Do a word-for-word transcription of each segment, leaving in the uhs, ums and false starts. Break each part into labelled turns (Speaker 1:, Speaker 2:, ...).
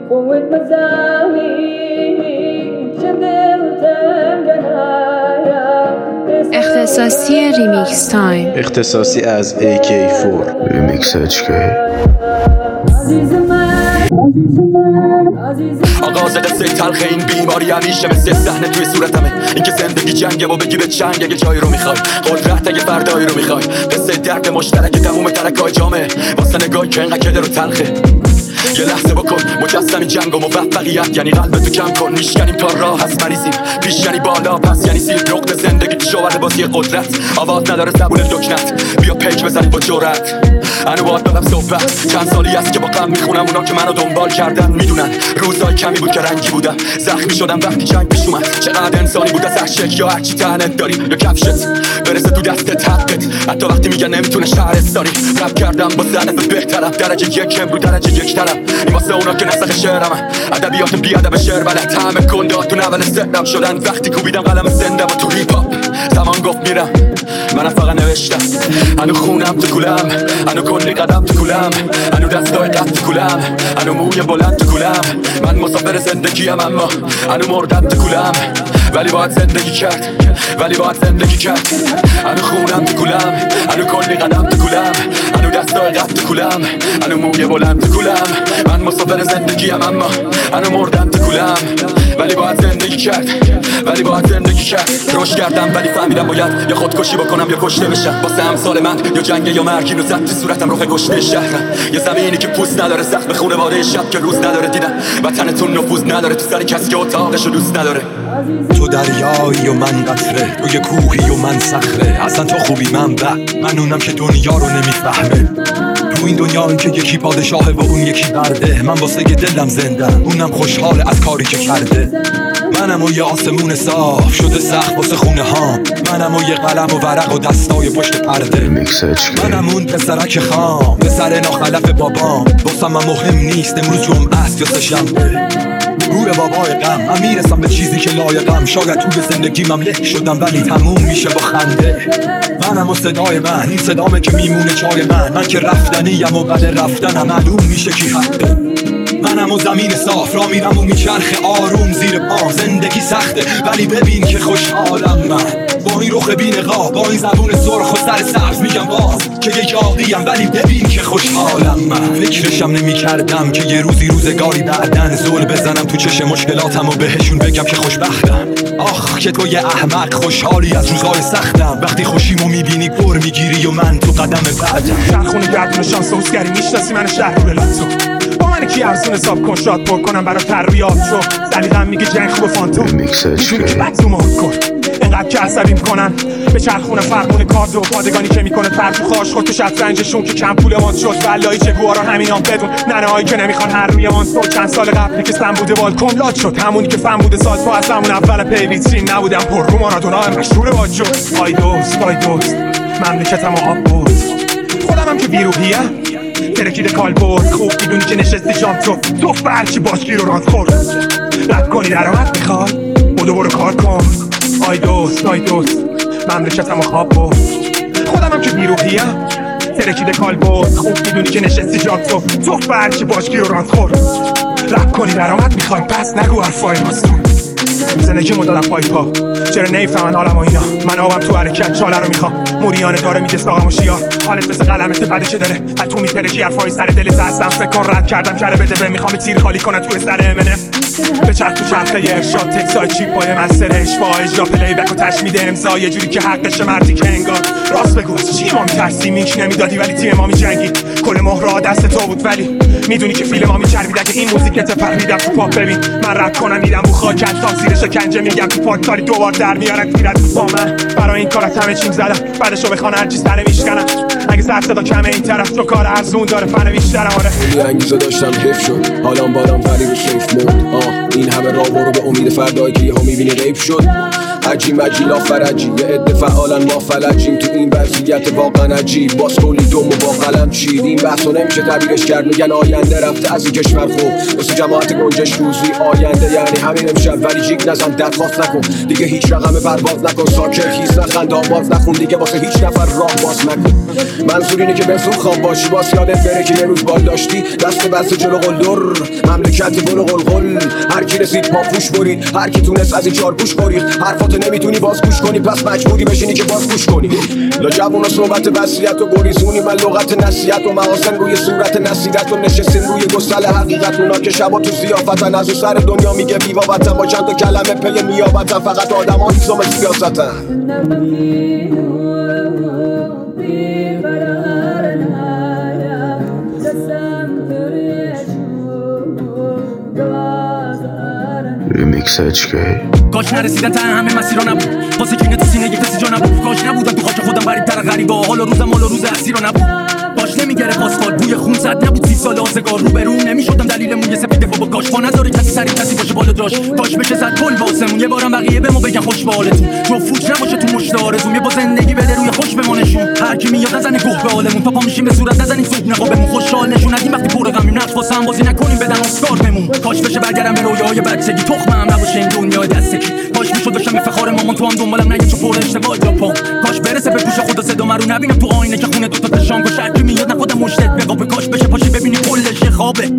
Speaker 1: قوة مزاهي جدل تنگنایا
Speaker 2: اختصاصی ریمیکس تایم،
Speaker 3: اختصاصی از ای کی فور ریمیکس اچ کی.
Speaker 4: آغاز قصه تلخ این بیماری همیشه مثل صحنه توی صورتمه. اینکه زندگی جنگه و بگی به چنگ اگه جایی رو میخوای، قدرت اگه فردایی رو میخوای. قصه درد مشترک تموم ترکای جامعه واسه نگاهی که اینقدر کده رو تلخه. یه لحظه بکن مجسم جنگ و موفقیت، یعنی قلب تو کم کن. میشکنیم تا راه هست مریضیم، پیش یعنی بالا پس یعنی سیر. نقطه زندگی تو شاورده بازی قدرت، آواز نداره زبون دکنت. بیا پیک بزنیم با جرأت. انو باید دادم صحبت، چند سالی است که با غم میخونم. اونا که منو دنبال کردن میدونن روزای کمی بود که رنگی بودم. زخمی شدم وقتی جنگ پیش اومد. چقدر انسانی بود از هر شکل، یا هرچی تنت داری یا کفشت برسه تو دستت حقت. حتی وقتی میگن نمیتونه شهرستانی. رپ کردم با ظرف بهترم، درجه یک امرو درجه یک ترم. این واسه اونا که نسخ شعرم، ادبیات بی ادب شعر بلد. طعم کندات تو نول سرم شدن وقتی کوبیدم قلم زنده و تو هیپ هاپ. زمان گفت میرم، منم فقط نوشتم. هنو خونم تو کولم، هنو کلی قدم تو کولم، هنو دستای قد تو کولم، هنو موی بلند تو کولم. من مسافر زندگیم اما هنو مردم تو کولم. ولی باید زندگی کرد، ولی باید زندگی کرد. هنو خونم تو کولم، هنو کلی قدم تو کولم، هنو دستای قد تو کولم، هنو موی بلند تو کولم. من مسافر زندگیم اما هنو مردم تو کولم. ولی باید زندگی کرد، ولی باید زندگی کرد. روش کردم ولی فهمیدم باید یا خودکشی بکنم یا کشته بشم. واسه امثال من یا جنگ یا مرگ، اینو زد تو صورتم رخ کشته شهرم. یه زمینی که پوست نداره، سقف خونواده شب که روز نداره. دیدم وطنتون نفوذ نداره تو سر کسی که اتاقشو دوست نداره.
Speaker 5: تو دریایی و من قطره، تو یه کوهی و من صخره. اصلا تو خوبی من بد، من اونم که دنیا رو نمیفهمه. تو این دنیا این که یکی پادشاهه و اون یکی برده. من واسه دلم زندم، اونم خوشحاله از کاری که کرده. منم و یه آسمون صاف شده سخت واسه خونه ها. منم و یه قلم و ورق و دستای پشت پرده. منم اون پسرک خام پسر ناخلف بابام. واسه من مهم نیست امروز جمعه است یا سه‌شنبه. گور بابای غم، من میرسم به چیزی که لایقم. شاید توی زندگی مملک شدم ولی تموم میشه با خنده. منم و صدای من، این صدامه که میمونه جای من. من که رفتنیم و بعد رفتنم معلوم میشه کی حقه. منم و زمین صاف را میرم و میچرخه آروم زیر پام. زندگی سخته ولی ببین که خوشحالم من. با این رخ بی نقاب، با این زبون سرخ و سر سبز میگم باز که یه یاقیم. ولی ببین که خوشحالم من. فکرشم نمیکردم که یه روزی روزگاری بعدن زل بزنم تو چش مشکلاتم و بهشون بگم که خوشبختم. آخ که تو یه احمق خوشحالی از روزای سختم. وقتی خوشیمو میبینی پر میگیری و من تو قدم بعدم.
Speaker 6: شهرخونه گردون شانس اوسگری میشناسی من شهر بلاتو. با من کی ارزون حساب کن شاد پر کنم برا تربیات شو. دلیقم میگه جنگ خوب فانتوم میگه که بد تو مارد کن. اینقدر که عصبیم کنن به چرخونه فرمون کارد و پادگانی که میکنه پرتو خاش خود تو شطرنجشون که کم پول ماند شد. بلایی چه گوارا همینام بدون ننه هایی که نمیخوان هر روی مان سو. چند سال قبلی که سم بوده بالکن لاد شد، همونی که فهم بوده سال پا از همون اول پی ویترین نبودم پر رو مارادونا مشهور باد شد. آی دوست آی دوست مملکتم آب بود، خودم هم که بیروحیم ترکیده کال برد. خوب میدونی که نشستی جام تو تو برچی باشگی رو راند خورد. رد کنی درآمد میخوای بودو برو کار کن. آی دوست آی دوست مملکتم خواب بود، خودم هم که بیروحیم ترکیده کال برد. خوب میدونی که نشستی جام تو تو برچی باشگی رو راند خورد. رد کنی درآمد میخوای پس نگو حرفای راستون. زندگی مدادم پای پا چرا نیفهمن حالم و اینا. من آقام تو حرکت چاله رو میخوام. موریانه داره میگه ساقم و شیار حالت مثل قلمت بده چه داره. از تو میترکی حرفای سر دلت هستم. فکر کن رد کردم کره بده به میخوام تیر خالی کنه تو سر امنه. به چرخ تو چرخه ارشاد تکسای چیپ بای مسئله اشفا اجرا پلی بک و تش میده امضا. یه جوری که حقش مردی که انگار. راست بگو چی ما میترسیم اینک نمیدادی ولی تیم ما میجنگی. کل مهرا دست تو بود ولی میدونی که فیلم ما میچربید. اگه این موزیکت فهمیدم تو پاپ ببین من رد کنم میرم رو خاکت تا زیر شکنجه میگم تو پاک تاری دوبار در میارن تیرت با من. برای این کارت همه چیم زدم بعدشو بخوان هرچی سر میشکنم. اگه سر صدا کمه این طرف تو کار ارزون داره فن بیشترم. آره
Speaker 4: یه انگیزه داشتم حیف شد حالم بادم ولی رو شیف مرد. آه این همه راه برو به امید فردایی که یهو میبینی غیب شد.
Speaker 7: عجیم عجیلا فرجی یه عده فعالن ما فلجیم تو این وضعیت واقعا عجیب. باز کلی دوم و با قلم چید این بحثو نمیشه تعبیرش کرد. میگن آینده رفته از این کشور خوب واسه جماعت گنجش روزی آینده یعنی همین امشب. ولی جیگ نزن درخواست نکن دیگه هیچ رقم پرواز نکن. ساکت هیچ نخند آواز نخون دیگه واسه هیچ نفر راه باز نکن. منظور اینه که بزون خواب باشی باز یادت بره که یه روز بال داشتی دست بسته جلو قلدر مملکت بلو قلقل. هر کی رسید پا پوش برید هر کی تونست از این چار گوش برید. حرفاتو نمیتونی باز گوش کنی پس مجبوری بشینی که باز گوش کنی. لا جوونا صحبت وصیت و گریزونی من لغت نصیحت و محاسن روی صورت نصیرت و نشستیم روی گسل حقیقت. اونا که شبا تو ضیافتن از اون سر دنیا میگه بیوا وطن با چند تا کلمه پی نیابتن. فقط آدم هیچ زم سیاستن.
Speaker 3: ریمیکس اچ کی.
Speaker 4: کاش نرسیدن تا همه مسیرا نبود واسه کینه تو سینه یک کسی جا نبود. کاش نبودم تو خاک خودم غریب تر غریبا حالا روزم حالا روز اسیرا نبود. کاش نمیگره پاسپورت بوی خون صد نبود سی سال آزگار رو برون نمیشدم دلیل موی سفید بابا. کاش پا نذاره کسی سری کسی باشه بالا جاش. کاش بشه زد کل واسمون یه بارم بقیه بهمون بگن خوش به حالتون. جو فوت نباشه تو مشت آرزوم یه با زندگی بده روی خوش بمونشون. هر کی میاد نزنه گوه به حالمون تا پا میشیم به صورت نزنیم صبح نقابمون. خوشحال نشون ندیم وقتی پر غمیم نقص واسه هم بازی نکنیم بدن اسکار بمون. کاش بشه برگردم به رویاهای بچگی تخمم نباشه این دنیای دستکی. کاش میشد باشم فخار مامان تو هم دنبالم نگه چه پر اشتباه جاپان. کاش برسه به گوش خدا صدا رو نبینم تو آینه که خونه دو تا تشان گوش هر کی میاد نه خودم مشتت بقابه. کاش بشه پاشی ببینی کلش خوابه.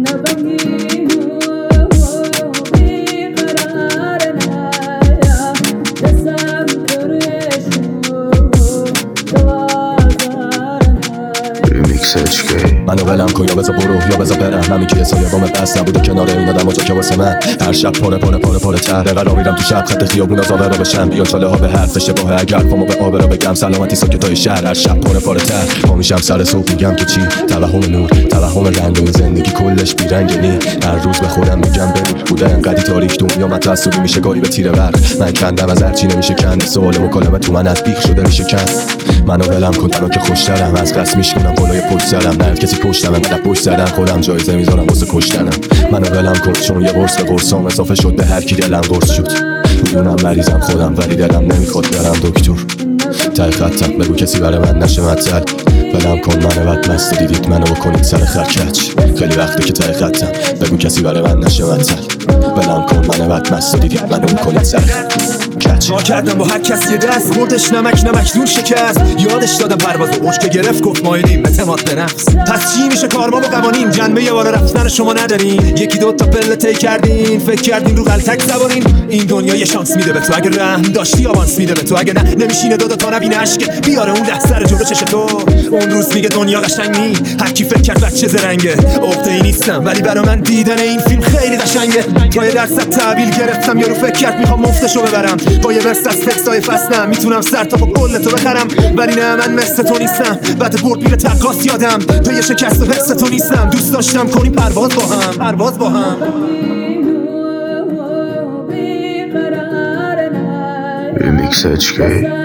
Speaker 5: منو ولم کن یا بذار برو یا بذار برم. همین که یه سایه بام بس نبوده کنار این آدم جا که واسه من هر شب پاره پاره پاره پاره تره. قرار میرم تو شب خط خیابون از آبرا بشم بیان چاله ها به حرف اشتباه اگر پامو به آبرا بگم سلامتی ساکتای شهر. هر شب پاره پاره تر پا میشم سر صبح میگم که چی توهم نور توهم رنگ و این زندگی کلش بیرنگ نی. هر روز به خودم میگم ببین بوده انقدی تاریک دنیا من تعصبی میشه گاهی به تیر برق. من کندم از هرچی نمیشه کند سوال مکالمه تو من از بیخ شده میشه کند. منو ولم کن تنها که خوشترم از قصد میشکنم بالای پشت سرم نه کسی پشتم انقدر پشت سرم خودم جایزه میذارم واسه کشتنم. منو ولم کن چون یه قرص به قرصام اضافه شد به هر کی دلم قرص شد. میدونم مریضم خودم ولی دلم نمیخواد برم دکتر. ته خطم بگو کسی برای من نشه مطل. ولم کن منو بد مست دیدید منو بکنید سر خرکچ. خیلی وقته که ته خطم بگو کسی برای من نشه مطل. ولم کن منو بد مست دیدید منو بکنید سر کچ.
Speaker 8: ما کردم با هر کسی دست بردش نمک نمک دون شکست. یادش دادم پرواز و اوج که گرفت گفت مایلیم اعتماد به نفس. پس چی میشه کار ما با قوانین جنبه یه بالا رفتن شما ندارین. یکی دو تا پله طی کردین فکر کردین رو غلطک زبارین. این دنیا یه شانس میده به تو اگه رحم داشتی آوانس میده به تو اگه نه نمیشینه دو تا نبینه اشک بیاره اون لحظه رو جلو چش تو. اون روز میگه دنیا قشنگ نی هر کی فکر کرد بچه زرنگه. عقده‌ای نیستم ولی برا من دیدن این فیلم خیلی قشنگه. با یه درصد تحویل گرفتم یارو فکر کرد میخوام مفتشو ببرم. با یه ورس از تکستای فصلم میتونم سر تا با کل تو بخرم. ولی نه من مثل تو نیستم بعد برد میره تقاس یادم تو یه شکست و حس تو نیستم. دوست داشتم کنیم پرواز با هم پرواز با هم.
Speaker 3: ریمیکس اچ کی.